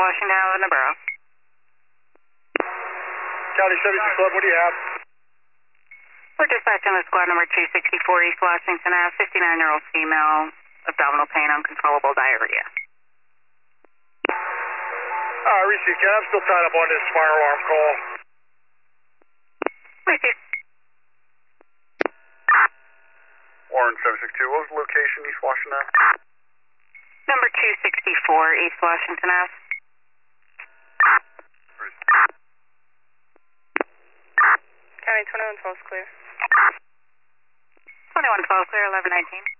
Washington, Island, Navarro. County 7611, what do you have? We're dispatching with squad number 264 East Washington Ave, 59-year-old female, abdominal pain, uncontrollable diarrhea. Receive, Ken. I'm still tied up on this fire alarm call. Receive. Warren 762, what was the location, East Washington Ave? Number 264 East Washington Ave. County 2112 is clear. 2112 clear, 1119.